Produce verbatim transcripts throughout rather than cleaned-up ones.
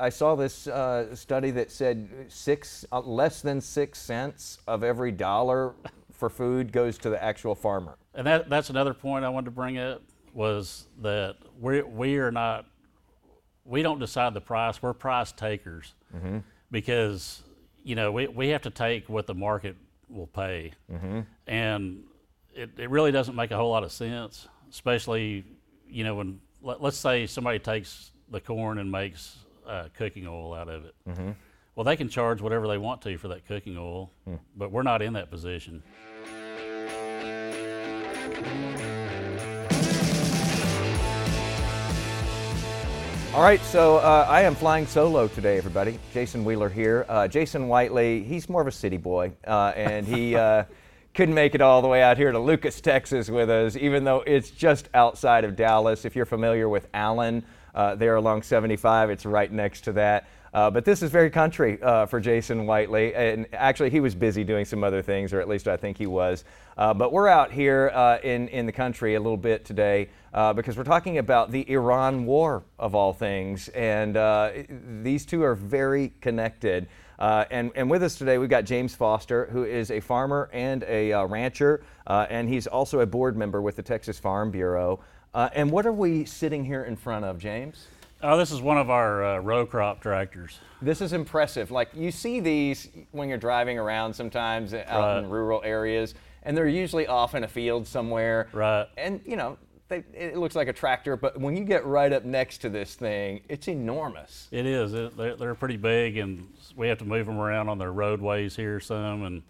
I saw this uh, study that said six, uh, less than six cents of every dollar for food goes to the actual farmer. And that, that's another point I wanted to bring up, was that we we are not, we don't decide the price, we're price takers. Mm-hmm. Because, you know, we, we have to take what the market will pay. Mm-hmm. And it, it really doesn't make a whole lot of sense, especially, you know, when, let, let's say somebody takes the corn and makes uh, cooking oil out of it. Mm-hmm. Well, they can charge whatever they want to for that cooking oil, mm. but we're not in that position. All right, so uh, I am flying solo today, everybody. Jason Wheeler here. Uh, Jason Whiteley, he's more of a city boy, uh, and he uh, couldn't make it all the way out here to Lucas, Texas with us, even though it's just outside of Dallas. If you're familiar with Allen, uh, there along seventy-five, it's right next to that. Uh, but this is very country uh, for Jason Whiteley, and actually he was busy doing some other things, or at least I think he was. Uh, but we're out here uh, in, in the country a little bit today uh, because we're talking about the Iran war, of all things, and uh, these two are very connected. Uh, and, and with us today, we've got James Foster, who is a farmer and a uh, rancher, uh, and he's also a board member with the Texas Farm Bureau. Uh, and what are we sitting here in front of, James? Oh, this is one of our uh, row crop tractors. This is impressive. Like, you see these when you're driving around sometimes out Right. in rural areas, and they're usually off in a field somewhere. Right. And, you know, they, it looks like a tractor, but when you get right up next to this thing, it's enormous. It is. It, they're, they're pretty big, and we have to move them around on their roadways here some, and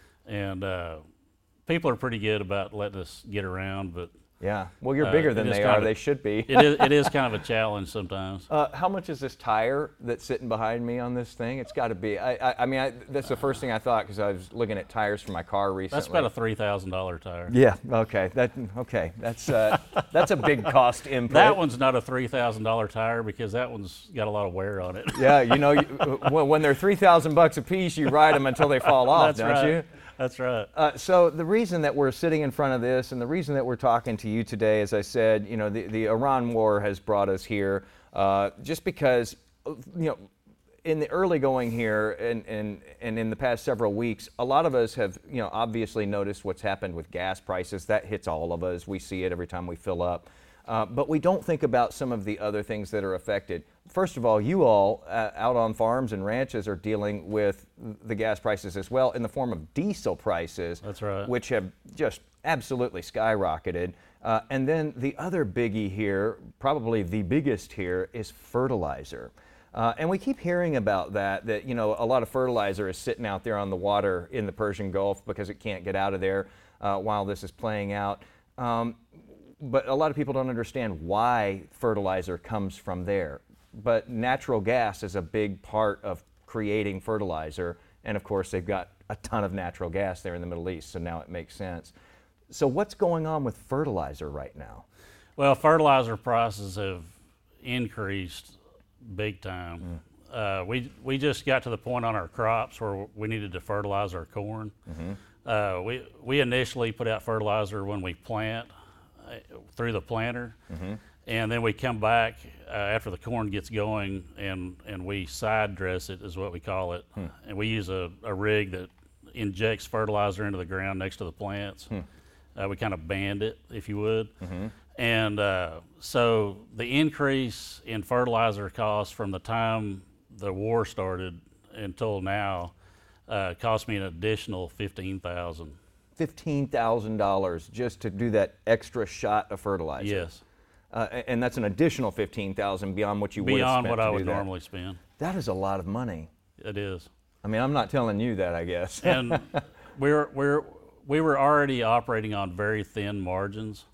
and uh, people are pretty good about letting us get around, but Yeah. Well, you're Uh, bigger it than is they kind are. of- They should be. it is it is kind of a challenge sometimes. Uh, how much is this tire that's sitting behind me on this thing? It's got to be. I, I, I mean, I, that's the first thing I thought because I was looking at tires for my car recently. That's about a three thousand dollar tire. Yeah. Okay. That. Okay. That's. Uh, that's a big cost input. That one's not a three thousand dollar tire because that one's got a lot of wear on it. Yeah. You know, you, when, when they're three thousand bucks a piece, you ride them until they fall off, That's don't right. you? That's right. Uh, so the reason that we're sitting in front of this, and the reason that we're talking to you today, as I said, you know, the, the Iran war has brought us here, uh, just because, you know, in the early going here, and, and and in the past several weeks, a lot of us have, you know, obviously noticed what's happened with gas prices. That hits all of us. We see it every time we fill up. Uh, but we don't think about some of the other things that are affected. First of all, you all uh, out on farms and ranches are dealing with the gas prices as well in the form of diesel prices. That's right. Which have just absolutely skyrocketed. Uh, and then the other biggie here, probably the biggest here, is fertilizer. Uh, and we keep hearing about that, that, you know, a lot of fertilizer is sitting out there on the water in the Persian Gulf because it can't get out of there uh, while this is playing out. Um, But a lot of people don't understand why fertilizer comes from there. But natural gas is a big part of creating fertilizer. And of course, they've got a ton of natural gas there in the Middle East, so now it makes sense. So what's going on with fertilizer right now? Well, fertilizer prices have increased big time. Mm. Uh, we we just got to the point on our crops where we needed to fertilize our corn. Mm-hmm. Uh, we we initially put out fertilizer when we plant through the planter, mm-hmm. and then we come back uh, after the corn gets going and and we side dress it is what we call it. Hmm. And we use a, a rig that injects fertilizer into the ground next to the plants. Hmm. Uh, we kind of band it, if you would. Mm-hmm. And uh, so the increase in fertilizer costs from the time the war started until now uh, cost me an additional fifteen thousand dollars. fifteen thousand dollars just to do that extra shot of fertilizer. Yes. Uh, and that's an additional fifteen thousand dollars beyond what you would have spent Beyond what I to would do that. normally spend. That is a lot of money. It is. I mean, I'm not telling you that, I guess. And we're we're we were already operating on very thin margins,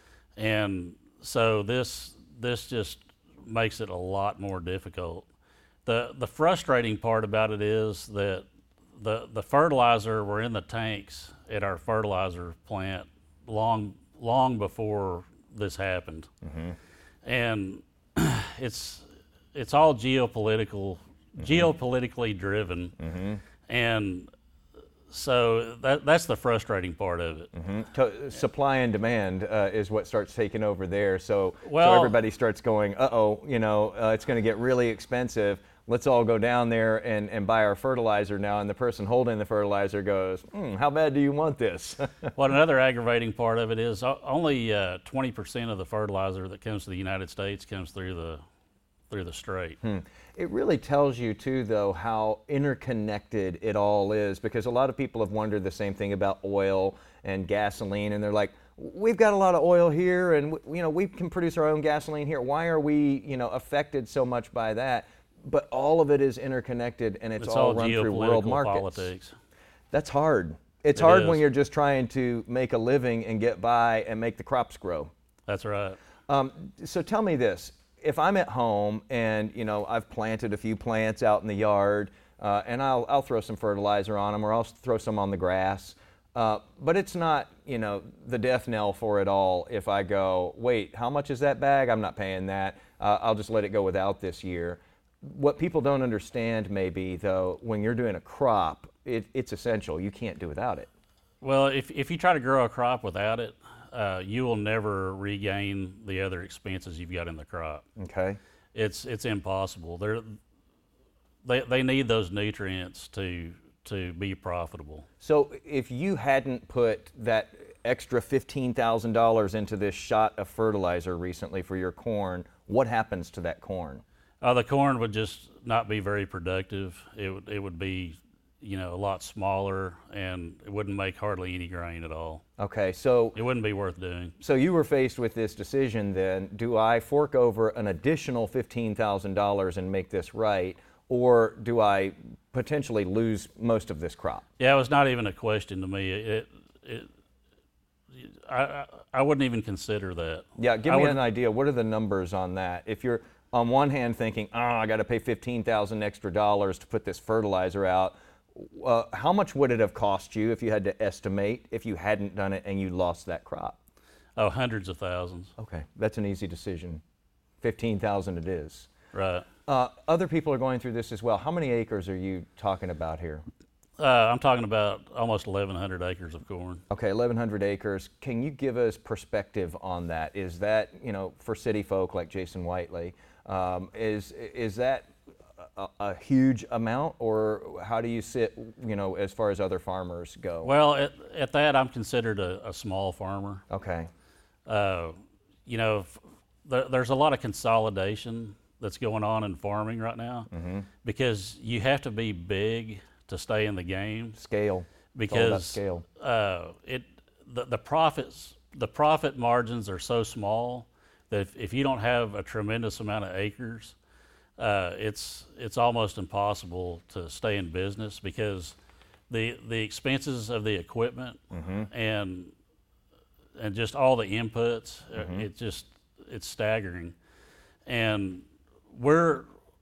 and so this this just makes it a lot more difficult. The the frustrating part about it is that the the fertilizer were in the tanks at our fertilizer plant long long before this happened. Mm-hmm. And it's it's all geopolitical mm-hmm. geopolitically driven. Mm-hmm. And so that that's the frustrating part of it. Mm-hmm. To, supply and demand uh, is what starts taking over there. So, Well, so everybody starts going, uh-oh, you know, uh, it's going to get really expensive. Let's all go down there and, and buy our fertilizer now. And the person holding the fertilizer goes, hmm, how bad do you want this? Well, another aggravating part of it is o- only uh, twenty percent of the fertilizer that comes to the United States comes through the through the strait. Hmm. It really tells you too, though, how interconnected it all is, because a lot of people have wondered the same thing about oil and gasoline, and they're like, we've got a lot of oil here, and you know we can produce our own gasoline here. Why are we, you know, affected so much by that? But all of it is interconnected, and it's, It's all all run through world geopolitical markets. politics. That's hard. It's It hard when is. you're just trying to make a living and get by and make the crops grow. That's right. Um, so tell me this: if I'm at home and you know I've planted a few plants out in the yard, uh, and I'll I'll throw some fertilizer on them, or I'll throw some on the grass, uh, but it's not you know the death knell for it all. If I go, wait, how much is that bag? I'm not paying that. Uh, I'll just let it go without this year. What people don't understand, maybe though, when you're doing a crop, it, it's essential. You can't do without it. Well, if if you try to grow a crop without it, uh, you will never regain the other expenses you've got in the crop. Okay. It's it's impossible. They're, they they need those nutrients to to be profitable. So if you hadn't put that extra fifteen thousand dollars into this shot of fertilizer recently for your corn, what happens to that corn? Uh, the corn would just not be very productive. It would it would be, you know, a lot smaller, and it wouldn't make hardly any grain at all. Okay, so It wouldn't be worth doing. so you were faced with this decision then. Do I fork over an additional fifteen thousand dollars and make this right, or do I potentially lose most of this crop? Yeah, it was not even a question to me. It, it, I, I, I wouldn't even consider that. Yeah, give I me would- an idea. What are the numbers on that? If you're on one hand thinking, oh, I got to pay fifteen thousand extra dollars to put this fertilizer out, uh, how much would it have cost you if you had to estimate if you hadn't done it and you lost that crop? Oh, hundreds of thousands. Okay, that's an easy decision. fifteen thousand it is. Right. Uh, other people are going through this as well. How many acres are you talking about here? Uh, I'm talking about almost eleven hundred acres of corn. Okay, eleven hundred acres. Can you give us perspective on that? Is that, you know, for city folk like Jason Whiteley, um, is is that a, a huge amount, or how do you sit, you know, as far as other farmers go? Well, at, at that, I'm considered a, a small farmer. Okay. Uh, you know, f- there, there's a lot of consolidation that's going on in farming right now Mm-hmm. because you have to be big to stay in the game. Scale. It's all about Because scale. uh, it the, the profits the profit margins are so small that if, if you don't have a tremendous amount of acres, uh, it's it's almost impossible to stay in business because the the expenses of the equipment Mm-hmm. and and just all the inputs, uh, Mm-hmm. it just it's staggering, and we're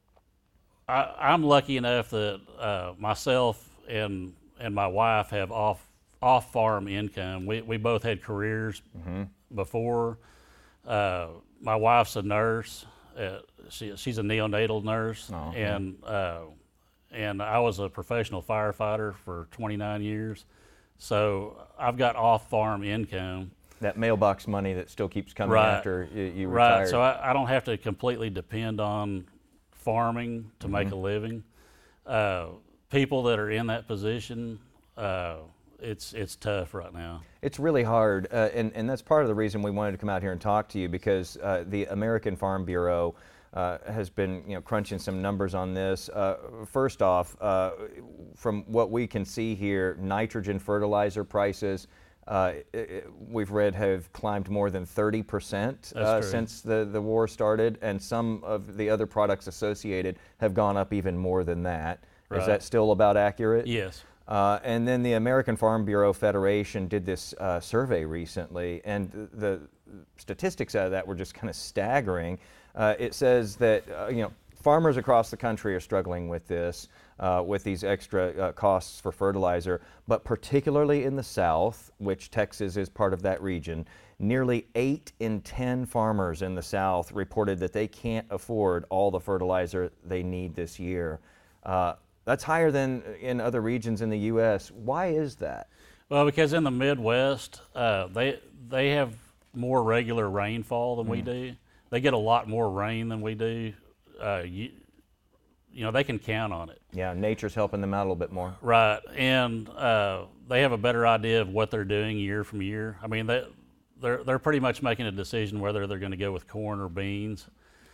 I, I'm lucky enough that uh, myself and and my wife have off off farm income. We we both had careers Mm-hmm. before. Uh, my wife's a nurse. Uh, she she's a neonatal nurse, Oh, okay. and uh, and I was a professional firefighter for twenty-nine years. So I've got off farm income. That mailbox money that still keeps coming Right. after you, you Right. retired. So I, I don't have to completely depend on farming to make a living. Uh, people that are in that position, uh, it's it's tough right now. It's really hard, uh, and, and that's part of the reason we wanted to come out here and talk to you, because uh, the American Farm Bureau uh, has been, you know, crunching some numbers on this. Uh, first off, uh, from what we can see here, nitrogen fertilizer prices, uh, i- i- we've read, have climbed more than thirty percent uh, That's true. since the, the war started, and some of the other products associated have gone up even more than that. Is Right. that still about accurate? Yes. Uh, and then the American Farm Bureau Federation did this uh, survey recently, and th- the statistics out of that were just kind of staggering. Uh, it says that uh, you know farmers across the country are struggling with this, uh, with these extra uh, costs for fertilizer, but particularly in the South, which Texas is part of that region, nearly eight in ten farmers in the South reported that they can't afford all the fertilizer they need this year. Uh, That's higher than in other regions in the U S. Why is that? Well, because in the Midwest, uh, they they have more regular rainfall than mm. we do. They get a lot more rain than we do. Uh, you, you know, they can count on it. Yeah, nature's helping them out a little bit more. Right, and uh, they have a better idea of what they're doing year from year. I mean, they, they're they're pretty much making a decision whether they're going to go with corn or beans.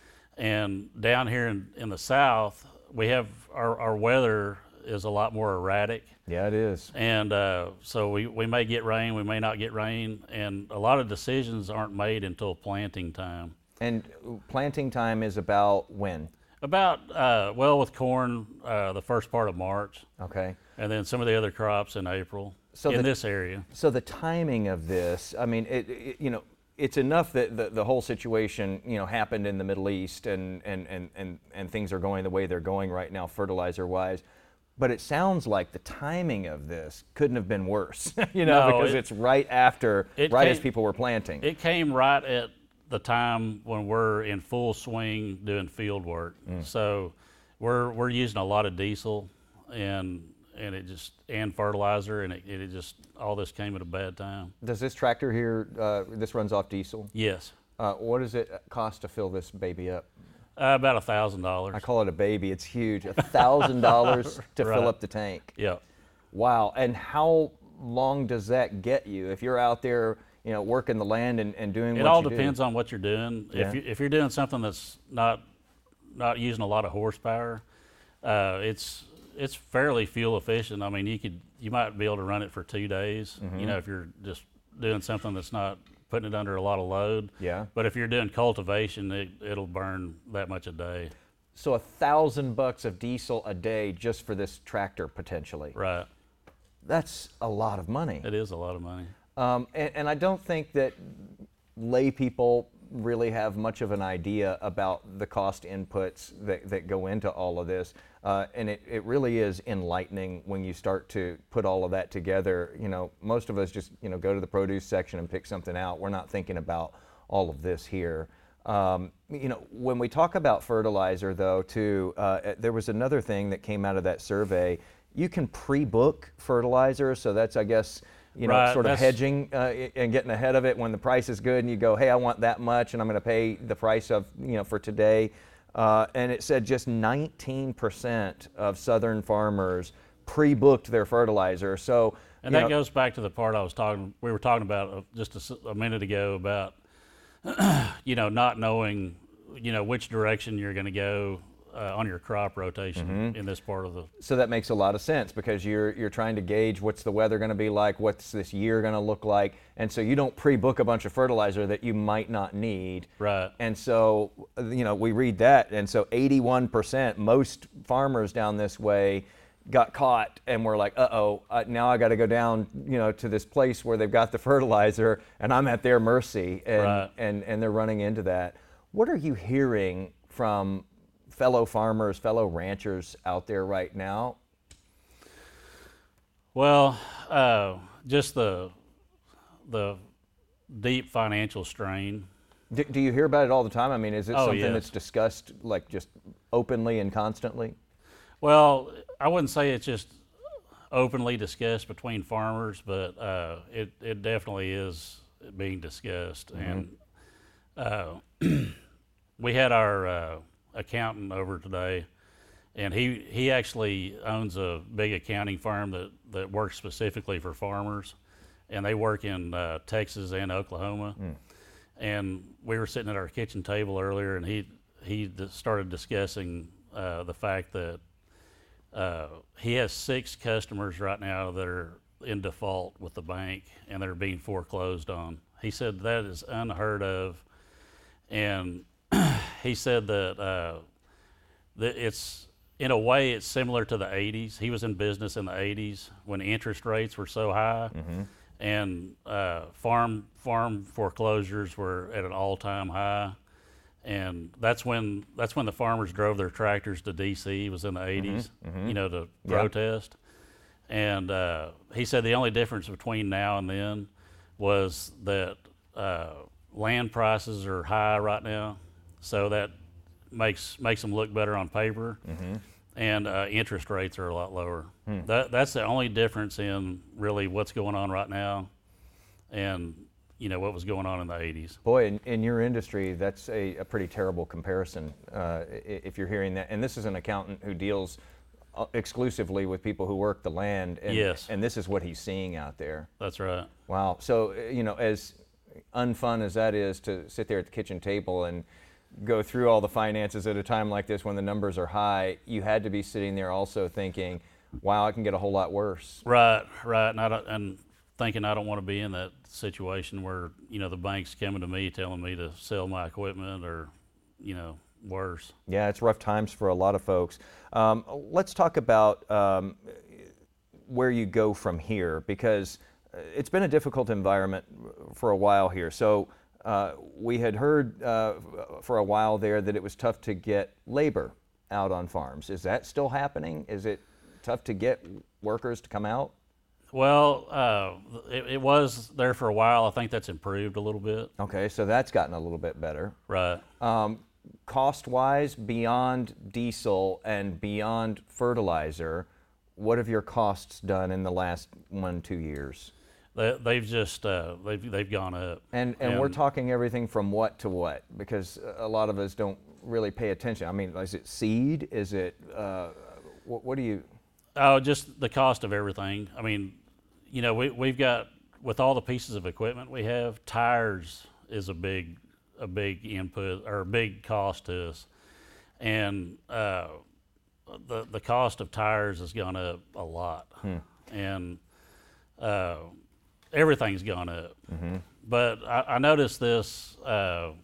And down here in, in the South, we have our, our weather is a lot more erratic. Yeah, it is. And uh, so we, we may get rain, we may not get rain, and a lot of decisions aren't made until planting time. And planting time is about when? About, uh, well, with corn, uh, the first part of March. Okay. And then some of the other crops in April so in the, this area. So the timing of this, I mean, it, it, you know, it's enough that the, the whole situation, you know, happened in the Middle East and, and, and, and, and things are going the way they're going right now, fertilizer-wise. But it sounds like the timing of this couldn't have been worse, you know, no, because it, it's right after, right came, as people were planting. It came right at the time when we're in full swing doing field work. Mm. So we're we're using a lot of diesel and and it just and fertilizer and it, it just all this came at a bad time. Does this tractor here, uh, this runs off diesel? Yes. Uh, what does it cost to fill this baby up? Uh, about a thousand dollars. I call it a baby. It's huge. A thousand dollars to right. fill up the tank. Yeah. Wow. And how long does that get you if you're out there, you know, working the land and, and doing it what all you depends do? on what you're doing. Yeah. If you if you're doing something that's not not using a lot of horsepower, uh, it's it's fairly fuel efficient. I mean, you could you might be able to run it for two days. Mm-hmm. You know, if you're just doing something that's not putting it under a lot of load. Yeah. But if you're doing cultivation, it, it'll burn that much a day. So a thousand bucks of diesel a day just for this tractor potentially. Right. That's a lot of money. It is a lot of money. Um, and, and I don't think that lay people really have much of an idea about the cost inputs that, that go into all of this. Uh, and it, it really is enlightening when you start to put all of that together. You know, most of us just, you know, go to the produce section and pick something out. We're not thinking about all of this here. Um, you know, when we talk about fertilizer, though, too, uh, there was another thing that came out of that survey. You can pre-book fertilizer, so that's, I guess, you know, right, sort of hedging uh, and getting ahead of it when the price is good, and you go, hey, I want that much, and I'm going to pay the price of, you know, for today. Uh, and it said just nineteen percent of Southern farmers pre-booked their fertilizer. So, and that know, goes back to the part I was talking. We were talking about just a, a minute ago about, you know, not knowing, you know, which direction you're going to go uh, on your crop rotation mm-hmm. in this part of the. So that makes a lot of sense because you're you're trying to gauge what's the weather going to be like, what's this year going to look like, and so you don't pre-book a bunch of fertilizer that you might not need. Right. And so, you know, we read that, and so eighty-one percent, most farmers down this way got caught and were like, uh-oh, uh, now I got to go down, you know, to this place where they've got the fertilizer, and I'm at their mercy, and right. and and they're running into that. What are you hearing from fellow farmers, fellow ranchers out there right now? Well, uh, just the the deep financial strain. Do, do you hear about it all the time? I mean, is it oh, something yes. that's discussed like just openly and constantly? Well, I wouldn't say it's just openly discussed between farmers, but uh, it it definitely is being discussed. Mm-hmm. And uh, we had our uh, accountant over today, and he he actually owns a big accounting firm that, that works specifically for farmers, and they work in uh, Texas and Oklahoma. Mm. And we were sitting at our kitchen table earlier, and he he started discussing uh, the fact that uh, he has six customers right now that are in default with the bank, and they're being foreclosed on. He said that is unheard of, and he said that, uh, that it's, in a way, it's similar to the eighties. He was in business in the eighties when interest rates were so high, mm-hmm. and uh, farm farm foreclosures were at an all-time high, and that's when that's when the farmers drove their tractors to D C. It was in the eighties, mm-hmm. Mm-hmm. you know, to yeah. protest. And uh, he said the only difference between now and then was that uh, land prices are high right now. So that makes makes them look better on paper. Mm-hmm. and uh, interest rates are a lot lower. Hmm. That that's the only difference in really what's going on right now, and you know what was going on in the eighties. Boy, in, in your industry, that's a, a pretty terrible comparison. Uh, if you're hearing that, and this is an accountant who deals exclusively with people who work the land, and, yes. and this is what he's seeing out there. That's right. Wow. So you know, as unfun as that is to sit there at the kitchen table and go through all the finances at a time like this when the numbers are high, you had to be sitting there also thinking, wow, it can get a whole lot worse. Right, right. And, I don't, and thinking I don't want to be in that situation where, you know, the bank's coming to me telling me to sell my equipment or, you know, worse. Yeah, it's rough times for a lot of folks. Um, let's talk about um, where you go from here, because it's been a difficult environment for a while here. So Uh, we had heard uh, for a while there that it was tough to get labor out on farms. Is that still happening? Is it tough to get workers to come out? Well, uh, it, it was there for a while. I think that's improved a little bit. Okay, so that's gotten a little bit better. Right. Um, cost-wise, beyond diesel and beyond fertilizer, what have your costs done in the last one, two years? They, they've just uh, they've they've gone up. And, and and we're talking everything from what to what, because a lot of us don't really pay attention. I mean, is it seed? Is it uh, what, what do you? Oh, just the cost of everything. I mean, you know, we we've got, with all the pieces of equipment we have, tires is a big a big input or a big cost to us, and uh, the the cost of tires has gone up a lot, hmm. and. Uh, Everything's gone up, mm-hmm. but I, I noticed this. Uh,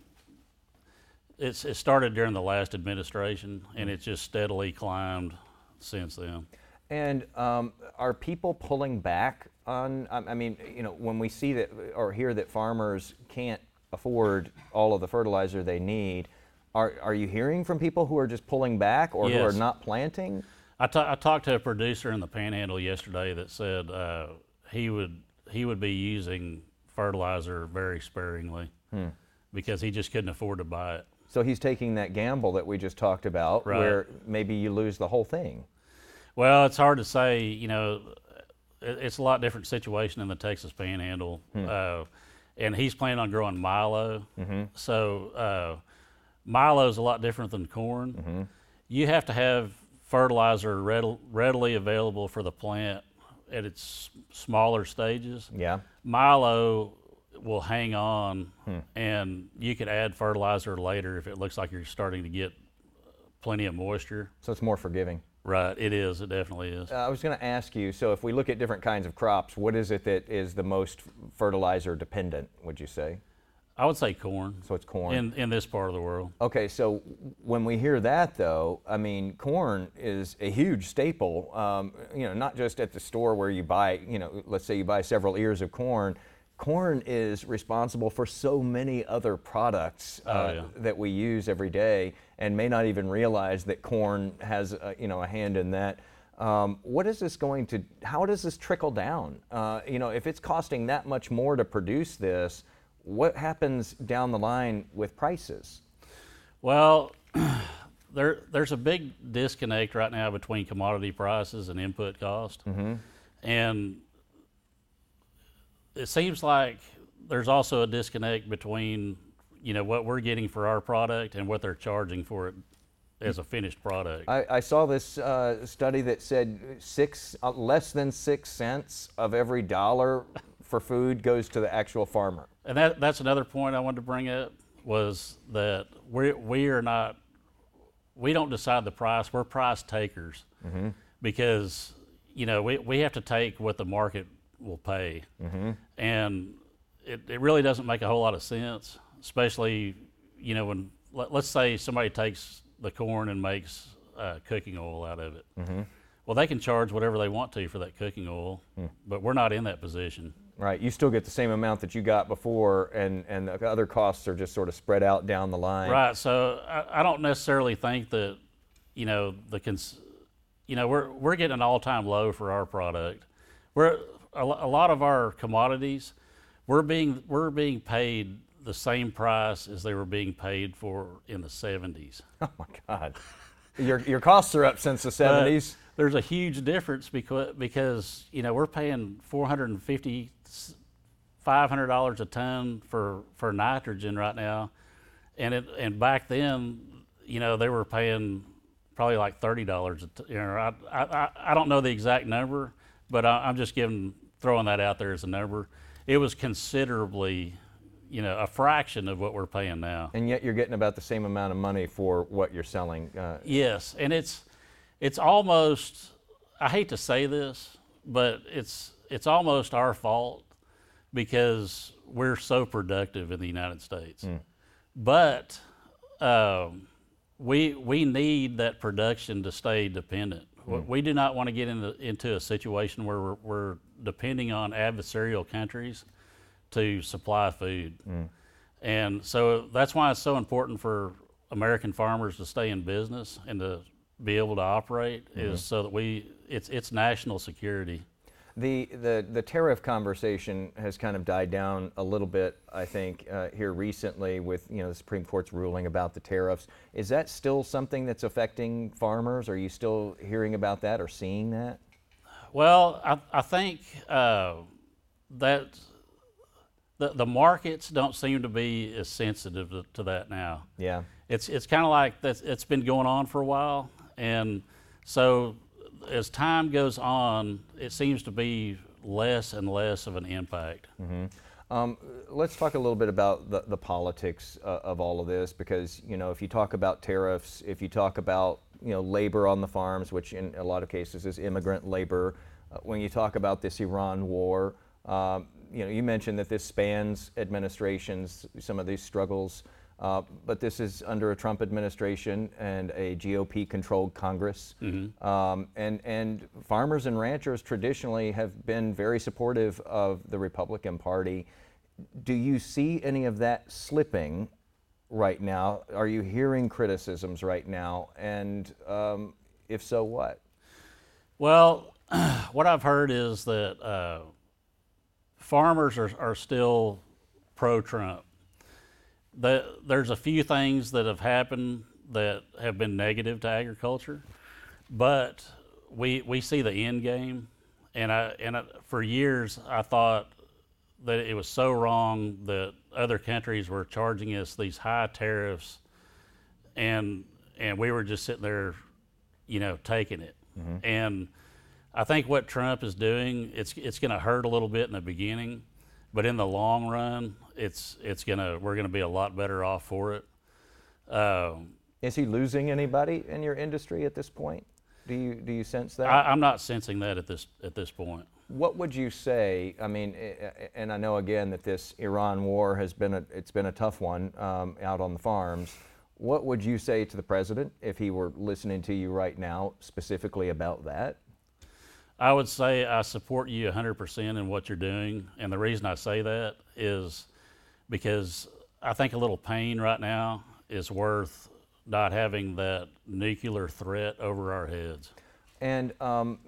it's it started during the last administration, and it's just steadily climbed since then. And um, are people pulling back on? I mean, you know, when we see that or hear that farmers can't afford all of the fertilizer they need, are are you hearing from people who are just pulling back or yes. who are not planting? I, ta- I talked to a producer in the Panhandle yesterday that said uh, he would. he would be using fertilizer very sparingly hmm. because he just couldn't afford to buy it. So he's taking that gamble that we just talked about, right. where maybe you lose the whole thing. Well, it's hard to say. You know, it's a lot different situation in the Texas Panhandle, hmm. uh, and he's planning on growing milo. Mm-hmm. So uh, milo is a lot different than corn. Mm-hmm. You have to have fertilizer readily, readily available for the plant at its smaller stages. Yeah. Milo will hang on, hmm. and you could add fertilizer later if it looks like you're starting to get plenty of moisture. So it's more forgiving. Right, it is. It definitely is. Uh, I was going to ask you, so if we look at different kinds of crops, what is it that is the most fertilizer dependent, would you say? I would say corn. So it's corn. In in this part of the world. Okay, so when we hear that, though, I mean, corn is a huge staple. Um, you know, not just at the store where you buy, you know, let's say you buy several ears of corn. Corn is responsible for so many other products uh, oh, yeah. that we use every day, and may not even realize that corn has, a, you know, a hand in that. Um, what is this going to? How does this trickle down? Uh, you know, if it's costing that much more to produce this, what happens down the line with prices? Well, there there's a big disconnect right now between commodity prices and input cost. Mm-hmm. And it seems like there's also a disconnect between, you know, what we're getting for our product and what they're charging for it as a finished product. I, I saw this uh, study that said six uh, less than six cents of every dollar for food goes to the actual farmer. And that that's another point I wanted to bring up, was that we we are not, we don't decide the price. We're price takers, mm-hmm. because, you know, we, we have to take what the market will pay. Mm-hmm. And it, it really doesn't make a whole lot of sense, especially, you know, when, let, let's say somebody takes the corn and makes uh, cooking oil out of it. Mm-hmm. Well, they can charge whatever they want to for that cooking oil, mm. but we're not in that position. Right, you still get the same amount that you got before, and, and the other costs are just sort of spread out down the line. Right, so I, I don't necessarily think that, you know, the cons- you know, we're we're getting an all-time low for our product. We're a, a lot of our commodities, we're being we're being paid the same price as they were being paid for in the seventies. Oh my God. your your costs are up since the seventies. There's a huge difference because because you know we're paying four hundred fifty, five hundred dollars a ton for for nitrogen right now, and it and back then, you know, they were paying probably like thirty dollars a ton. You know, I, I I don't know the exact number, but I, I'm just giving throwing that out there as a number. It was considerably, you know, a fraction of what we're paying now. And yet you're getting about the same amount of money for what you're selling. Uh, yes, and it's it's almost, I hate to say this, but it's it's almost our fault because we're so productive in the United States. Mm. But um, we we need that production to stay dependent. Mm. We do not want to get into into a situation where we're, we're depending on adversarial countries to supply food. Mm. And so that's why it's so important for American farmers to stay in business and to be able to operate, mm-hmm. is so that we, it's it's national security. The, the the tariff conversation has kind of died down a little bit, I think, uh, here recently with, you know, the Supreme Court's ruling about the tariffs. Is that still something that's affecting farmers? Are you still hearing about that or seeing that? Well, I, I think uh, that the the markets don't seem to be as sensitive to, to that now. Yeah, it's it's kind of like that. It's been going on for a while, and so as time goes on, it seems to be less and less of an impact. Mm-hmm. Um, let's talk a little bit about the, the politics uh, of all of this, because, you know, if you talk about tariffs, if you talk about, you know, labor on the farms, which in a lot of cases is immigrant labor, uh, when you talk about this Iran war, um, you know, you mentioned that this spans administrations, some of these struggles, uh, but this is under a Trump administration and a G O P-controlled Congress. Mm-hmm. um, and, and farmers and ranchers traditionally have been very supportive of the Republican Party. Do you see any of that slipping right now? Are you hearing criticisms right now? And um, if so, what? Well, what I've heard is that uh, farmers are, are still pro-Trump. The, there's a few things that have happened that have been negative to agriculture, but we we see the end game, and I and I, for years I thought that it was so wrong that other countries were charging us these high tariffs, and and we were just sitting there, you know, taking it. Mm-hmm. And I think what Trump is doing, it's it's going to hurt a little bit in the beginning, but in the long run, it's it's gonna we're gonna be a lot better off for it. Um, Is he losing anybody in your industry at this point? Do you do you sense that? I, I'm not sensing that at this at this point. What would you say? I mean, and I know again that this Iran war has been a it's been a tough one um, out on the farms. What would you say to the president if he were listening to you right now, specifically about that? I would say I support you one hundred percent in what you're doing, and the reason I say that is because I think a little pain right now is worth not having that nuclear threat over our heads. And um,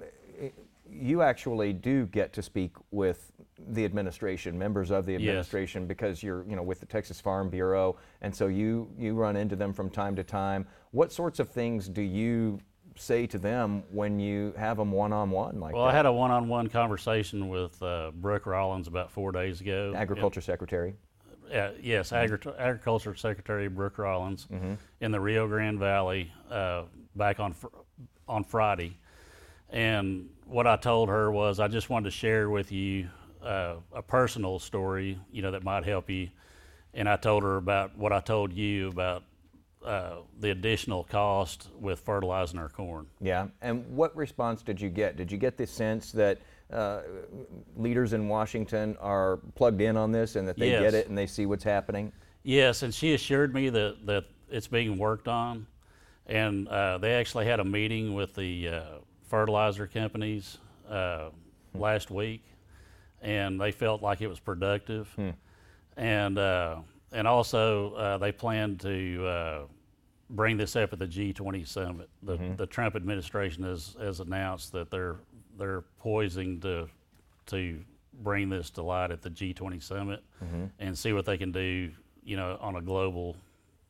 you actually do get to speak with the administration, members of the administration, yes, because you're, you know, with the Texas Farm Bureau, and so you you run into them from time to time. What sorts of things do you say to them when you have them one-on-one like well, that? I had a one-on-one conversation with uh, Brooke Rollins about four days ago. Agriculture it, Secretary. Uh, yes, Agri- Agriculture Secretary Brooke Rollins, mm-hmm, in the Rio Grande Valley uh, back on fr- on Friday. And what I told her was I just wanted to share with you uh, a personal story, you know, that might help you. And I told her about what I told you about uh, the additional cost with fertilizing our corn. Yeah, and what response did you get? Did you get the sense that uh, leaders in Washington are plugged in on this and that they yes. get it and they see what's happening? Yes, and she assured me that, that it's being worked on. And uh, they actually had a meeting with the uh, fertilizer companies uh, hmm. last week, and they felt like it was productive. Hmm. And uh, and also uh, they plan to uh, bring this up at the G twenty summit. The, mm-hmm. the Trump administration has, has announced that they're they're poising to to bring this to light at the G twenty summit, mm-hmm, and see what they can do, you know, on a global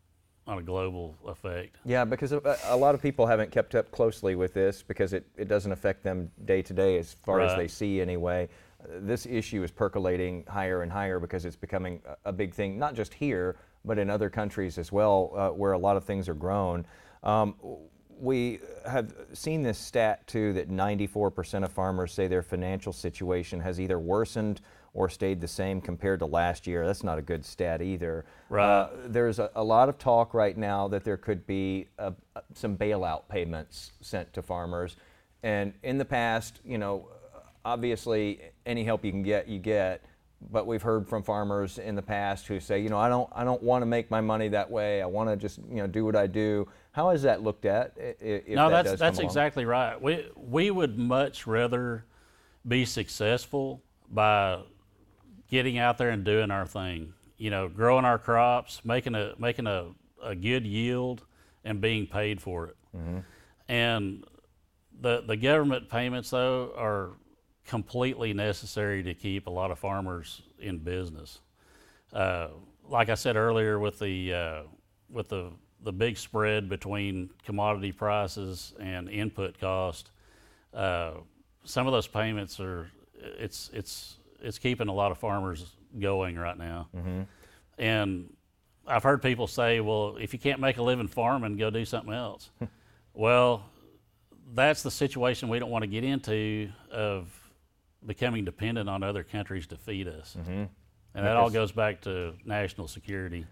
on a global effect. Yeah, because a, a lot of people haven't kept up closely with this because it, it doesn't affect them day to day as far Right. as they see anyway. Uh, this issue is percolating higher and higher because it's becoming a, a big thing, not just here, but in other countries as well, uh, where a lot of things are grown. Um, we have seen this stat too that ninety-four percent of farmers say their financial situation has either worsened or stayed the same compared to last year. That's not a good stat either. Right. Uh, there's a, a lot of talk right now that there could be a, a, some bailout payments sent to farmers. And in the past, you know, obviously any help you can get, you get. But we've heard from farmers in the past who say, you know, I don't, I don't want to make my money that way. I want to just, you know, do what I do. How is that looked at? If No, that that's does that's come along? exactly right. We we would much rather be successful by getting out there and doing our thing. You know, growing our crops, making a making a, a good yield, and being paid for it. Mm-hmm. And the the government payments though are completely necessary to keep a lot of farmers in business. Uh, like I said earlier, with the uh, with the the big spread between commodity prices and input cost, uh, some of those payments are it's it's it's keeping a lot of farmers going right now. Mm-hmm. And I've heard people say, well, if you can't make a living farming, go do something else. Well, that's the situation we don't want to get into of becoming dependent on other countries to feed us. Mm-hmm. And that all Because- goes back to national security.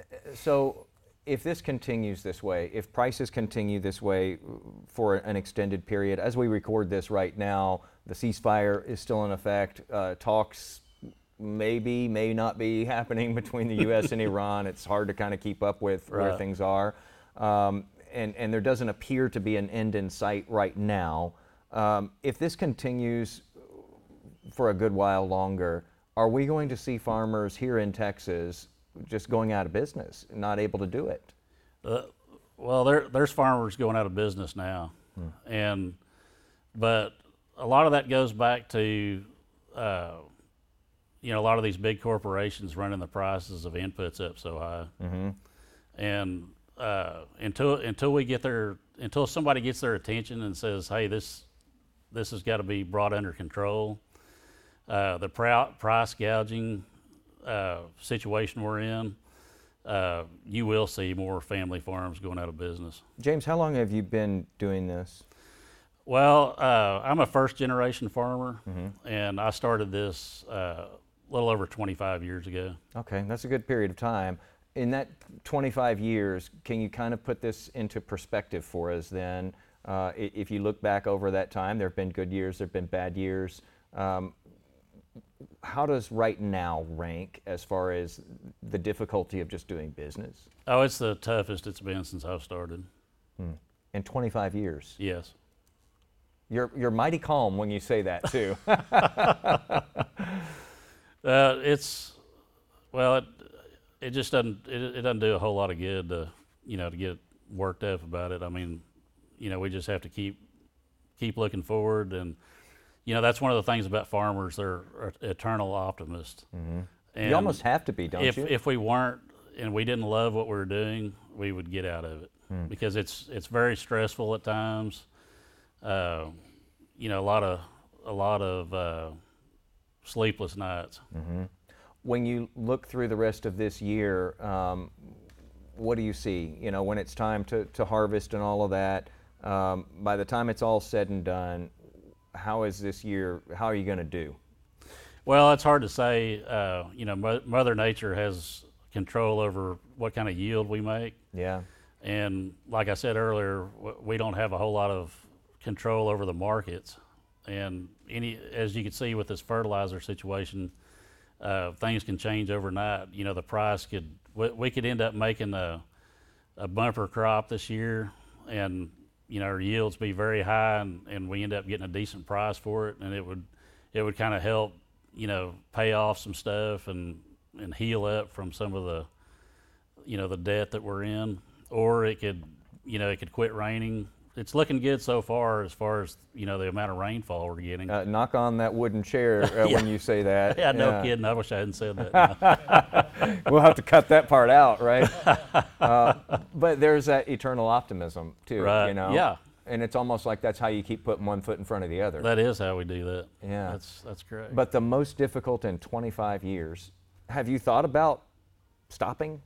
So if this continues this way, if prices continue this way for an extended period, as we record this right now, the ceasefire is still in effect. Uh, talks maybe, may not be happening between the U S and Iran. It's hard to kind of keep up with where Right. things are. Um, and, and there doesn't appear to be an end in sight right now. Um, if this continues for a good while longer, are we going to see farmers here in Texas just going out of business, not able to do it? Uh, well, there, there's farmers going out of business now, Hmm. and but a lot of that goes back to uh, you know a lot of these big corporations running the prices of inputs up so high, Mm-hmm. and uh, until until we get their until somebody gets their attention and says, hey, this this has got to be brought under control. Uh, the prou- price gouging uh, situation we're in, uh, you will see more family farms going out of business. James, how long have you been doing this? Well, uh, I'm a first generation farmer, Mm-hmm. and I started this uh, a little over twenty-five years ago. Okay, that's a good period of time. In that twenty-five years, can you kind of put this into perspective for us then? Uh, i- if you look back over that time, there have been good years, there have been bad years. Um, how does right now rank as far as the difficulty of just doing business? Oh, it's the toughest it's been since I've started. In twenty-five years. Yes. You're, you're mighty calm when you say that too. Uh, it's well, it it just doesn't it, it doesn't do a whole lot of good to you know to get worked up about it. I mean, you know, we just have to keep keep looking forward, and you know that's one of the things about farmers; they're are eternal optimists. Mm-hmm. And You almost have to be, don't if you? if we weren't and we didn't love what we were doing, we would get out of it Hmm. because it's it's very stressful at times. Uh, you know, a lot of a lot of uh, sleepless nights. Mm-hmm. When you look through the rest of this year, um, what do you see? You know, when it's time to, to harvest and all of that, um, by the time it's all said and done, how is this year, how are you going to do? Well, it's hard to say. Uh, you know, Mo- Mother Nature has control over what kind of yield we make. Yeah. And like I said earlier, w- we don't have a whole lot of control over the markets. And any, as you can see with this fertilizer situation, uh, things can change overnight. You know, the price could, we, we could end up making a, a bumper crop this year, and you know our yields be very high, and, and we end up getting a decent price for it, and it would, it would kind of help, you know, pay off some stuff and and heal up from some of the, you know, the debt that we're in. Or it could, you know, it could quit raining it's looking good so far as far as, you know, the amount of rainfall we're getting. Uh, knock on that wooden chair uh, Yeah. when you say that. Yeah, no Yeah. kidding. I wish I hadn't said that. We'll have to cut that part out, right? uh, but there's that eternal optimism too, Right. you know. Yeah. And it's almost like that's how you keep putting one foot in front of the other. That is how we do that. Yeah. That's that's great. But the most difficult in twenty-five years. Have you thought about stopping?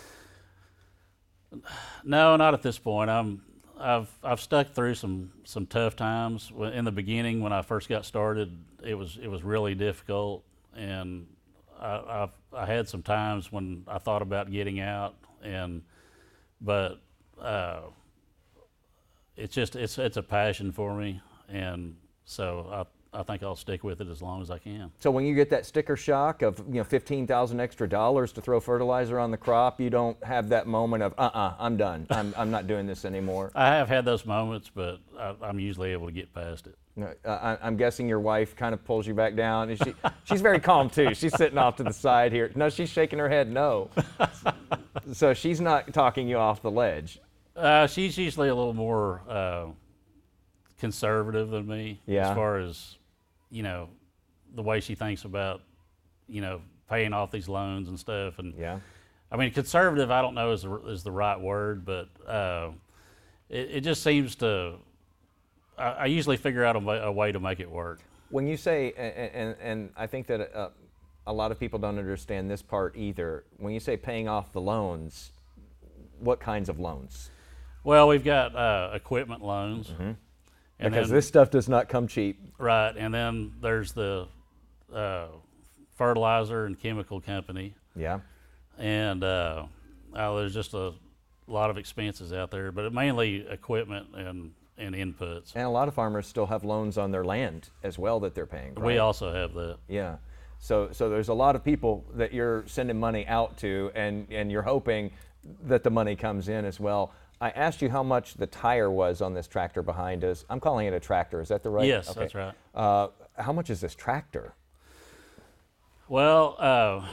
No, not at this point. I'm I've I've stuck through some some tough times. When- In the beginning, when I first got started, it was it was really difficult, and I I've, I had some times when I thought about getting out, and but uh, it's just it's it's a passion for me, and so I I think I'll stick with it as long as I can. So when you get that sticker shock of, you know, fifteen thousand extra dollars to throw fertilizer on the crop, you don't have that moment of, uh-uh, I'm done. I'm, I'm not doing this anymore. I have had those moments, but I, I'm usually able to get past it. No, uh, I, I'm guessing your wife kind of pulls you back down. And she, she's very calm too. She's sitting off to the side here. No, she's shaking her head no. So she's not talking you off the ledge. Uh, she's usually a little more uh, conservative than me Yeah. as far as, you know, the way she thinks about, you know, paying off these loans and stuff. And Yeah. I mean, conservative, I don't know is the, is the right word, but uh, it, it just seems to, I, I usually figure out a, way- a way to make it work. When you say, and, and, and I think that uh, a lot of people don't understand this part either. When you say paying off the loans, what kinds of loans? Well, we've got uh, equipment loans. And Because then- this stuff does not come cheap. Right, and then there's the uh, fertilizer and chemical company, Yeah. and uh, oh, there's just a lot of expenses out there, but mainly equipment and, and inputs. And a lot of farmers still have loans on their land as well that they're paying. We right? also have that. Yeah. So so there's a lot of people that you're sending money out to, and, and you're hoping that the money comes in as well. I asked you how much the tire was on this tractor behind us. I'm calling it a tractor. Is that the right? Yes, Okay. that's right. Uh, how much is this tractor? Well, uh,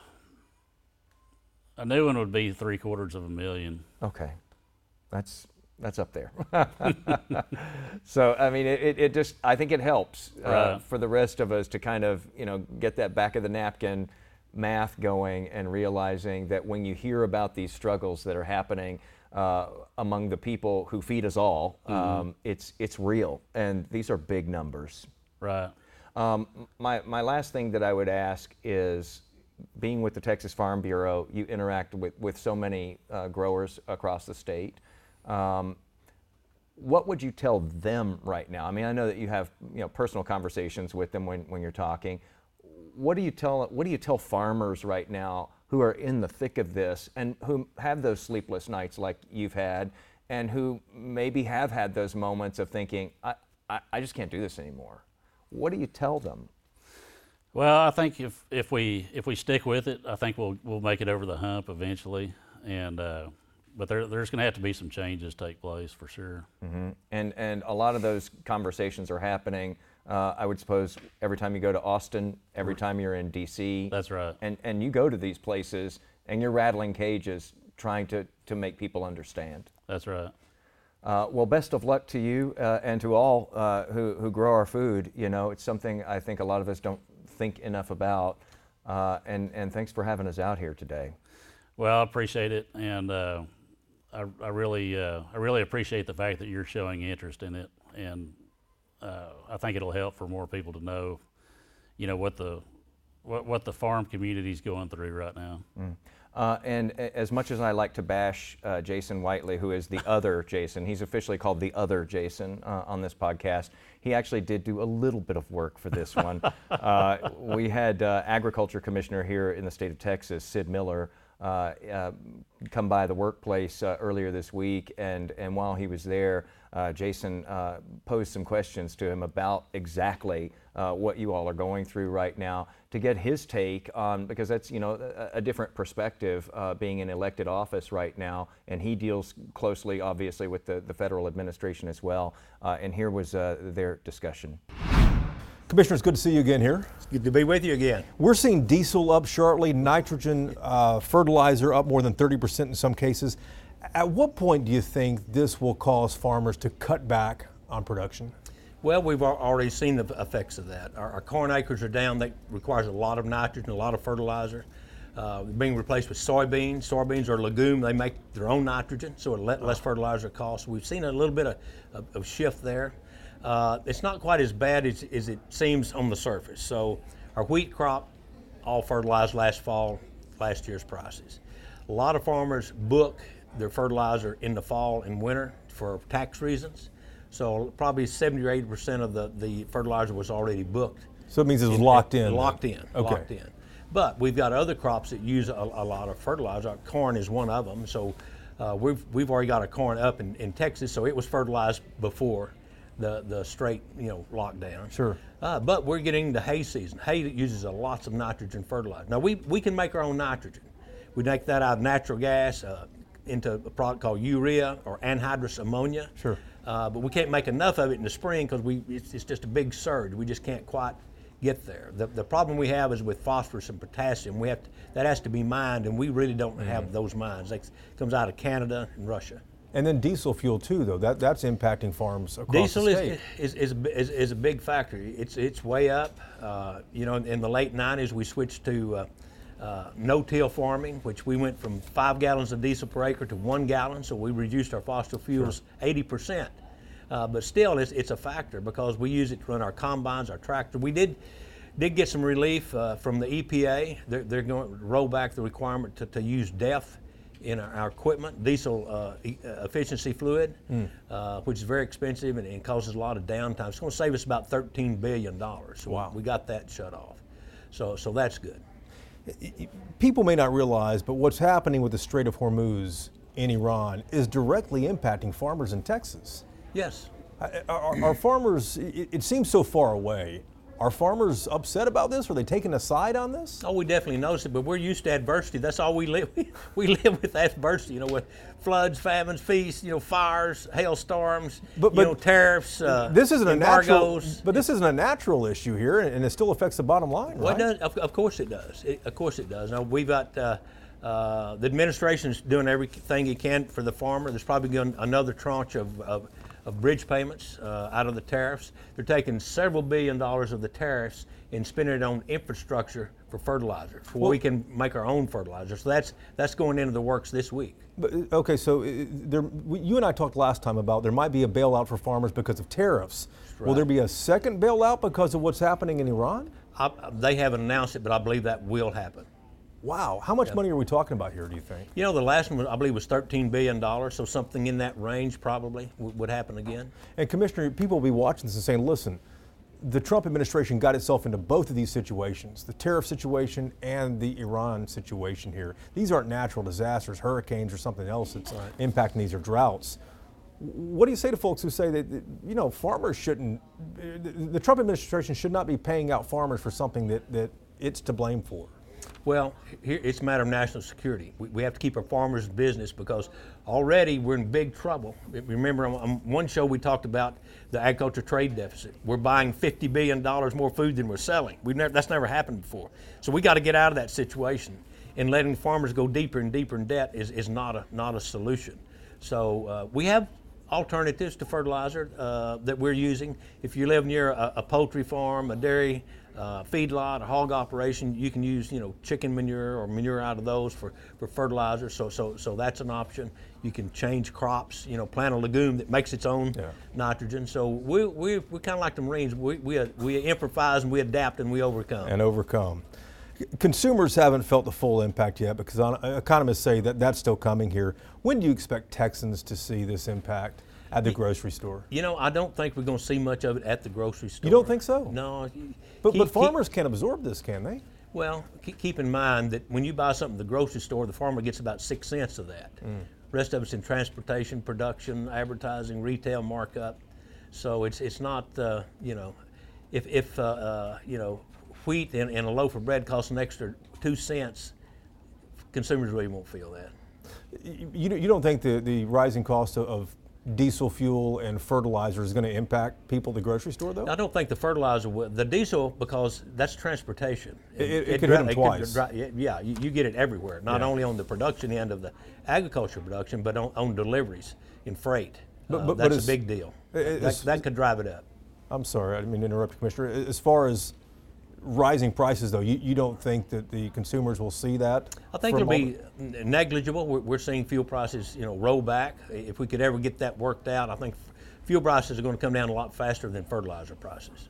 a new one would be three quarters of a million. Okay, that's that's up there. So I mean, it, it, it just I think it helps uh, Right. for the rest of us to kind of, you know, get that back of the napkin math going and realizing that when you hear about these struggles that are happening uh, among the people who feed us all, um, it's it's real, and these are big numbers. Right. Um, my my last thing that I would ask is, being with the Texas Farm Bureau, you interact with, with so many uh, growers across the state. Um, what would you tell them right now? I mean, I know that you have, you know, personal conversations with them when, when you're talking. What do you tell what do you tell farmers right now who are in the thick of this and who have those sleepless nights like you've had, and who maybe have had those moments of thinking, I, I, I just can't do this anymore? What do you tell them? Well, I think if, if we if we stick with it, I think we'll we'll make it over the hump eventually. And uh, but there there's going to have to be some changes take place for sure. Mm-hmm. And and a lot of those conversations are happening. Uh, I would suppose every time you go to Austin, every time you're in D C. That's right. And and you go to these places and you're rattling cages trying to to make people understand. That's right. Uh, well, best of luck to you uh, and to all uh, who who grow our food. You know, it's something I think a lot of us don't think enough about. Uh, and and thanks for having us out here today. Well, I appreciate it, and uh, I, I really uh, I really appreciate the fact that you're showing interest in it, and uh, I think it'll help for more people to know, you know, what the what what the farm community is going through right now. Mm. Uh, and a- as much as I like to bash uh, Jason Whiteley, who is the other Jason, he's officially called the other Jason uh, on this podcast. He actually did do a little bit of work for this one. uh, we had uh, Agriculture Commissioner here in the state of Texas, Sid Miller, uh, uh, come by the workplace uh, earlier this week, and, and while he was there, uh, Jason uh, posed some questions to him about exactly uh, what you all are going through right now, to get his take on, because that's, you know, a, a different perspective uh, being in elected office right now, and he deals closely, obviously, with the, the federal administration as well. Uh, and here was uh, their discussion. Commissioner, it's good to see you again here. It's good to be with you again. We're seeing diesel up sharply, nitrogen uh, fertilizer up more than thirty percent in some cases. At what point do you think this will cause farmers to cut back on production? Well, we've al- already seen the effects of that. Our, our corn acres are down. That requires a lot of nitrogen, a lot of fertilizer. Uh, being replaced with soybeans. Soybeans are a legume. They make their own nitrogen, so it let less fertilizer cost. We've seen a little bit of, of, of shift there. Uh, it's not quite as bad as, as it seems on the surface. So our wheat crop, all fertilized last fall, last year's prices. A lot of farmers book their fertilizer in the fall and winter for tax reasons. So probably seventy or eighty percent of the, the fertilizer was already booked. So it means it was locked in. Locked in, Okay. locked in. But we've got other crops that use a, a lot of fertilizer. Our corn is one of them. So uh, we've we've already got our corn up in, in Texas, so it was fertilized before the the straight you know lockdown. Sure. Uh, but we're getting the hay season. Hay uses a lots of nitrogen fertilizer. Now we we can make our own nitrogen. We make that out of natural gas uh, into a product called urea or anhydrous ammonia. Sure. Uh, but we can't make enough of it in the spring because we it's, it's just a big surge. We just can't quite get there. The, the problem we have is with phosphorus and potassium. We have to, that has to be mined, and we really don't mm-hmm. have those mines. That comes out of Canada and Russia. And then diesel fuel too, though. That that's impacting farms across Diesel the state. is, is, is, is, is a big factor. It's it's way up. Uh, you know, in, in the late nineties, we switched to uh, uh, no-till farming, which we went from five gallons of diesel per acre to one gallon. So we reduced our fossil fuels sure. eighty percent. Uh, but still, it's, it's a factor because we use it to run our combines, our tractor. We did did get some relief uh, from the E P A. They're, they're going to roll back the requirement to, to use D E F in our, our equipment, diesel uh, e- efficiency fluid, mm. uh, which is very expensive and, and causes a lot of downtime. It's going to save us about thirteen billion dollars. So wow. we got that shut off. So, so that's good. People may not realize, but what's happening with the Strait of Hormuz in Iran is directly impacting farmers in Texas. Yes. Are, are farmers, it, it seems so far away, are farmers upset about this? Are they taking a side on this? Oh, we definitely notice it, but we're used to adversity. That's all we live with. We live with adversity, you know, with floods, famines, feasts, you know, fires, hailstorms, but, but you know, tariffs, uh, this isn't embargoes. A natural, but this isn't a natural issue here, and it still affects the bottom line, well, right? Well, it does. Of, of course it does. It, of course it does. Now, we've got, uh, uh, the administration's doing everything it can for the farmer. There's probably going another tranche of, of of bridge payments uh, out of the tariffs. They're taking several billion dollars of the tariffs and spending it on infrastructure for fertilizer, so well, we can make our own fertilizer. So that's that's going into the works this week. But, okay, so uh, there, we, you and I talked last time about there might be a bailout for farmers because of tariffs. Right. Will there be a second bailout because of what's happening in Iran? I, they haven't announced it, but I believe that will happen. Wow, how much yeah. money are we talking about here, do you think? You know, the last one, I believe, was thirteen billion dollars, so something in that range probably w- would happen again. And Commissioner, people will be watching this and saying, listen, the Trump administration got itself into both of these situations, the tariff situation and the Iran situation here. These aren't natural disasters, hurricanes or something else that's right. impacting these, or droughts. What do you say to folks who say that, you know, farmers shouldn't, the Trump administration should not be paying out farmers for something that, that it's to blame for? Well, here, it's a matter of national security. We, we have to keep our farmers in business because already we're in big trouble. Remember, on, on one show we talked about the agriculture trade deficit. We're buying fifty billion dollars more food than we're selling. We've never, that's never happened before. So we got to get out of that situation. And letting farmers go deeper and deeper in debt is, is not a not a solution. So uh, we have alternatives to fertilizer uh, that we're using. If you live near a, a poultry farm, a dairy uh, feedlot, a hog operation, you can use you know chicken manure or manure out of those for, for fertilizer. So so so that's an option. You can change crops. You know, plant a legume that makes its own yeah. nitrogen. So we we we kind of like the Marines. We we we improvise and we adapt and we overcome. And overcome. Consumers haven't felt the full impact yet because economists say that that's still coming here. When do you expect Texans to see this impact at the grocery store? You know, I don't think we're going to see much of it at the grocery store. You don't think so? No. But, keep, but farmers keep, can't absorb this, can they? Well, keep in mind that when you buy something at the grocery store, the farmer gets about six cents of that. Mm. The rest of it's in transportation, production, advertising, retail markup. So it's it's not, uh, you know, if, if uh, uh, you know, wheat and, and a loaf of bread costs an extra two cents, consumers really won't feel that. You, you don't think the, the rising cost of diesel fuel and fertilizer is going to impact people at the grocery store, though? I don't think the fertilizer will. The diesel, because that's transportation. It, it, it could hit them twice. Could, yeah, you, you get it everywhere, not yeah. only on the production end of the agriculture production, but on, on deliveries in freight. But, uh, but, that's but a big deal. That, that could drive it up. I'm sorry, I didn't mean to interrupt you, Commissioner. As far as rising prices, though, you, you don't think that the consumers will see that? I think it'll be negligible. We're, we're seeing fuel prices, you know, roll back. If we could ever get that worked out, I think fuel prices are going to come down a lot faster than fertilizer prices.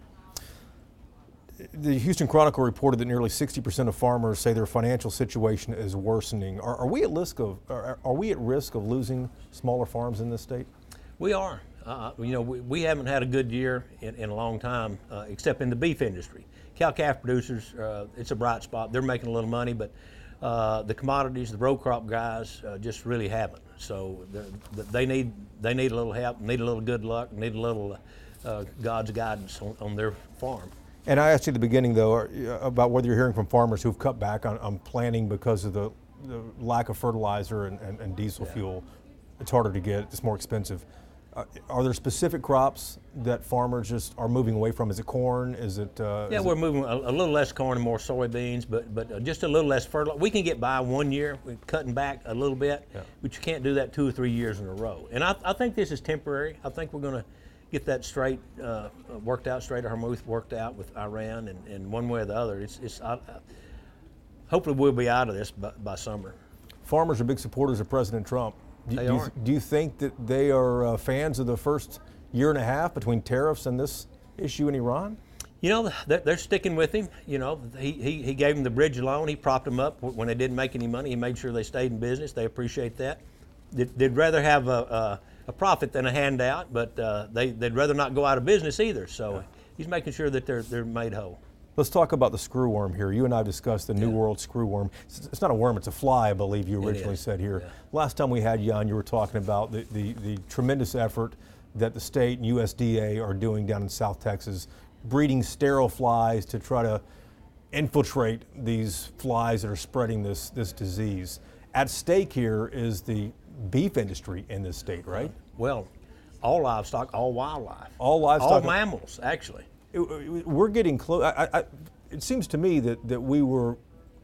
The Houston Chronicle reported that nearly sixty percent of farmers say their financial situation is worsening. Are, are we at risk of are, are we at risk of losing smaller farms in this state? We are. Uh, you know, we, we haven't had a good year in, in a long time, uh, except in the beef industry. Cow-calf producers, uh, it's a bright spot. They're making a little money, but uh, the commodities, the row crop guys, uh, just really haven't. So they need they need a little help, need a little good luck, need a little uh, God's guidance on, on their farm. And I asked you at the beginning, though, about whether you're hearing from farmers who've cut back on, on planting because of the, the lack of fertilizer and, and, and diesel yeah. fuel. It's harder to get, it's more expensive. Uh, are there specific crops that farmers just are moving away from? Is it corn? Is it? Uh, yeah, is we're it moving a, a little less corn and more soybeans, but but uh, just a little less fertilizer. We can get by one year, we're cutting back a little bit, yeah. but you can't do that two or three years in a row. And I, I think this is temporary. I think we're going to get that straight, uh, worked out, Strait of Hormuz worked out with Iran, and, and one way or the other, it's, it's I, hopefully we'll be out of this by, by summer. Farmers are big supporters of President Trump. Do, they do, are. You, do you think that they are uh, fans of the first year and a half between tariffs and this issue in Iran? You know, they're, they're sticking with him. You know, he, he, he gave them the bridge loan. He propped them up when they didn't make any money. He made sure they stayed in business. They appreciate that. They'd, they'd rather have a, a, a profit than a handout, but uh, they, they'd rather not go out of business either. So yeah. he's making sure that they're, they're made whole. Let's talk about the screwworm here. You and I have discussed the New yeah. World screwworm. It's, it's not a worm, it's a fly, I believe you originally said here. Yeah. Last time we had you on, you were talking about the, the, the tremendous effort that the state and U S D A are doing down in South Texas, breeding sterile flies to try to infiltrate these flies that are spreading this, this disease. At stake here is the beef industry in this state, right? Well, all livestock, all wildlife. All livestock. All mammals, actually. It, it, we're getting close. I, I, it seems to me that, that we were,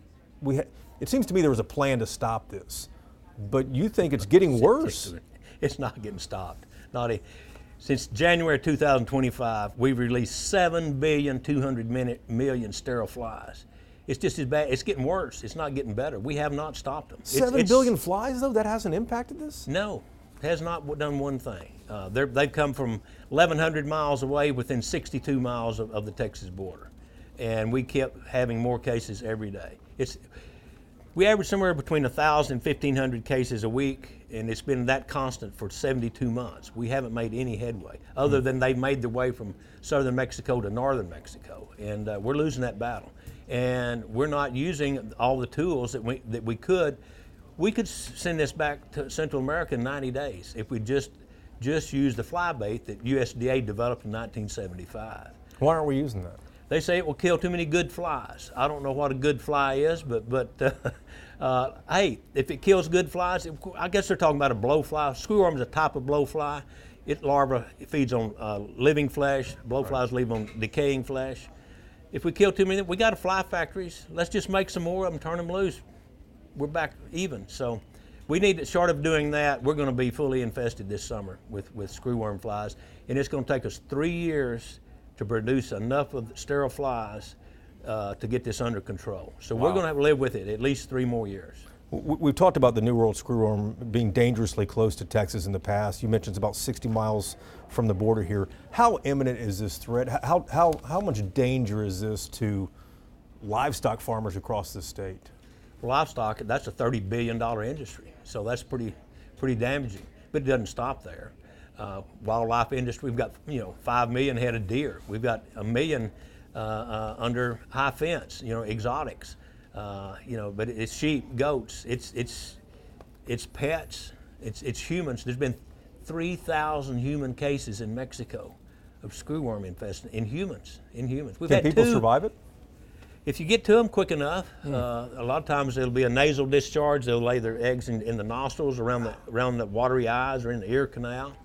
we ha, it seems to me there was a plan to stop this, but you think it's getting worse? It's not getting stopped. Not a, since January two thousand twenty-five, we've released seven billion two hundred million sterile flies. It's just as bad. It's getting worse. It's not getting better. We have not stopped them. Seven it's, it's, billion flies, though? That hasn't impacted this? No, has not done one thing. Uh, they've come from eleven hundred miles away within sixty-two miles of, of the Texas border. And we kept having more cases every day. It's, we average somewhere between one thousand and fifteen hundred cases a week, and it's been that constant for seventy-two months. We haven't made any headway, other than they've made their way from southern Mexico to northern Mexico. And uh, we're losing that battle. And we're not using all the tools that we, that we could. We could send this back to Central America in ninety days if we just just use the fly bait that U S D A developed in nineteen seventy-five. Why aren't we using that? They say it will kill too many good flies. I don't know what a good fly is, but but uh, uh, hey, if it kills good flies, I guess they're talking about a blowfly. Screwworm is a type of blowfly. It larva it feeds on uh, living flesh. Blowflies live on decaying flesh. If we kill too many, we got fly factories. Let's just make some more of them, turn them loose. We're back even. So we need, short of doing that, we're going to be fully infested this summer with, with screwworm flies. And it's going to take us three years to produce enough of sterile flies uh, to get this under control. So wow. we're going to have to live with it at least three more years. We've talked about the New World screwworm being dangerously close to Texas in the past. You mentioned it's about sixty miles from the border here. How imminent is this threat? How, how, how much danger is this to livestock farmers across the state? Livestock, that's a thirty billion dollars industry, so that's pretty pretty damaging. But it doesn't stop there. Uh, wildlife industry, we've got you know five million head of deer. We've got a million uh, uh, under high fence, you know, exotics. Uh, you know, but it's sheep, goats, it's it's it's pets, it's it's humans. There's been three thousand human cases in Mexico of screwworm infestation in humans. In humans, we've Can had people two. survive it? If you get to them quick enough, mm. uh, a lot of times it'll be a nasal discharge. They'll lay their eggs in, in the nostrils, around the around the watery eyes, or in the ear canal.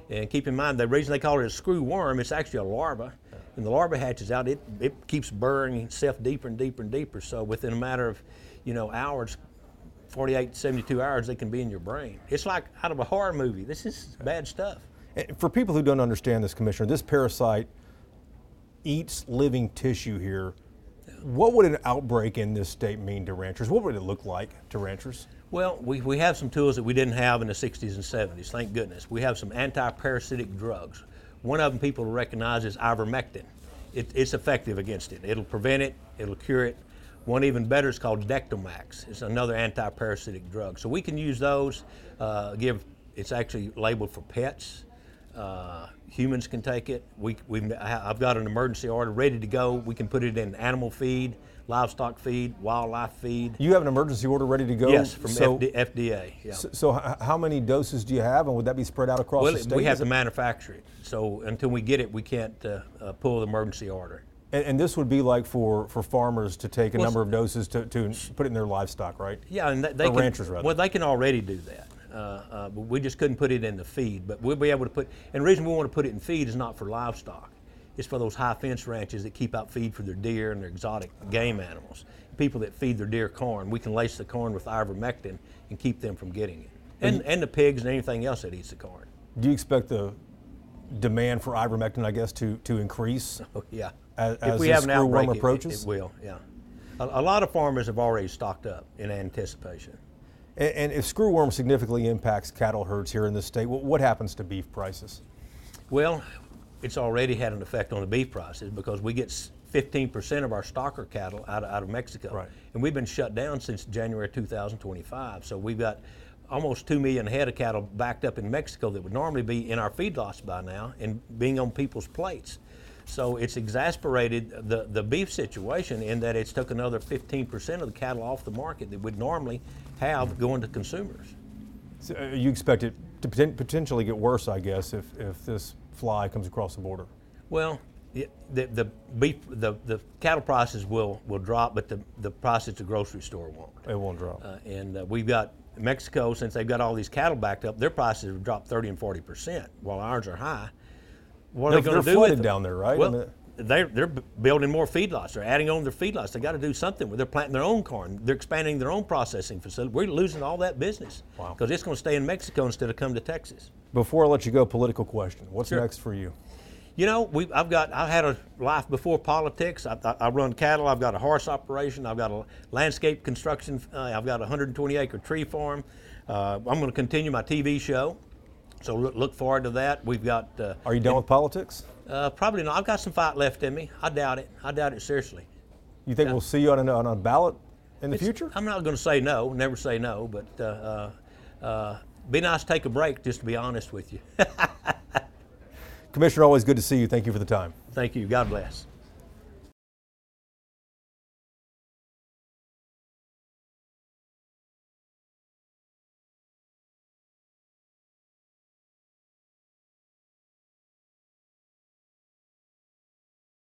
And keep in mind, the reason they call it a screw worm, it's actually a larva. When the larva hatches out, it, it keeps burrowing itself deeper and deeper and deeper. So within a matter of, you know, hours, forty-eight, seventy-two hours, they can be in your brain. It's like out of a horror movie. This is bad stuff. And for people who don't understand this, Commissioner, this parasite eats living tissue here. What would an outbreak in this state mean to ranchers? What would it look like to ranchers? Well, we, we have some tools that we didn't have in the sixties and seventies, thank goodness. We have some anti-parasitic drugs. One of them people recognize is ivermectin. It, it's effective against it. It'll prevent it, it'll cure it. One even better is called Dectomax. It's another anti-parasitic drug. So we can use those, uh, give, it's actually labeled for pets. Uh, humans can take it. We, we've, I've got an emergency order ready to go. We can put it in animal feed, livestock feed, wildlife feed. You have an emergency order ready to go? Yes, from so, F D A. Yeah. So, so h- how many doses do you have, and would that be spread out across Well, the state? we have Is to it- manufacture it. So until we get it, we can't uh, uh, pull the emergency order. And, and this would be like for, for farmers to take a Well, number of doses to, to put it in their livestock, right? Yeah, and th- they Or can, ranchers, rather. well, they can already do that. Uh, uh, but we just couldn't put it in the feed. But we'll be able to put, and the reason we want to put it in feed is not for livestock. It's for those high fence ranches that keep out feed for their deer and their exotic game animals. People that feed their deer corn, we can lace the corn with ivermectin and keep them from getting it. And, and the pigs and anything else that eats the corn. Do you expect the demand for ivermectin, I guess, to, to increase Oh, yeah. as, If as we this have an screw worm outbreak, it- approaches? It, it will, yeah. A, a lot of farmers have already stocked up in anticipation. And, and if screwworm significantly impacts cattle herds here in this state, what, what happens to beef prices? Well, it's already had an effect on the beef prices because we get fifteen percent of our stocker cattle out of, out of Mexico. Right. And we've been shut down since January two thousand twenty-five. So we've got almost two million head of cattle backed up in Mexico that would normally be in our feedlots by now and being on people's plates. So it's exasperated the, the beef situation in that it's took another fifteen percent of the cattle off the market that would normally have going to consumers. So, uh, you expect it to poten- potentially get worse, I guess, if, if this fly comes across the border? Well, yeah, the, the beef, the, the cattle prices will, will drop, but the, the prices at the grocery store won't. It won't drop. Uh, and uh, we've got Mexico, since they've got all these cattle backed up, their prices have dropped thirty and forty percent, while ours are high. What are They're- they going to they're do with flooded them? down there, right? I Well, mean- they're, they're b- building more feedlots. They're adding on their feedlots. They got to do something with. They're planting their own corn. They're expanding their own processing facility. We're losing all that business Wow. because it's going to stay in Mexico instead of come to Texas. Before I let you go, political question. What's Sure. next for you? You know, we, I've got, I've had a life before politics. I, I, I run cattle. I've got a horse operation. I've got a landscape construction. Uh, I've got a one hundred twenty acre tree farm. Uh, I'm going to continue my T V show. So look, look forward to that. We've got. Uh, Are you done with politics? uh, probably not. I've got some fight left in me. I doubt it. I doubt it seriously. You think we'll see you on a, on a ballot in the It's- future? I'm not going to say no. Never say no. But uh, uh, uh, be nice to take a break. Just to be honest with you. Commissioner, always good to see you. Thank you for the time. Thank you. God bless.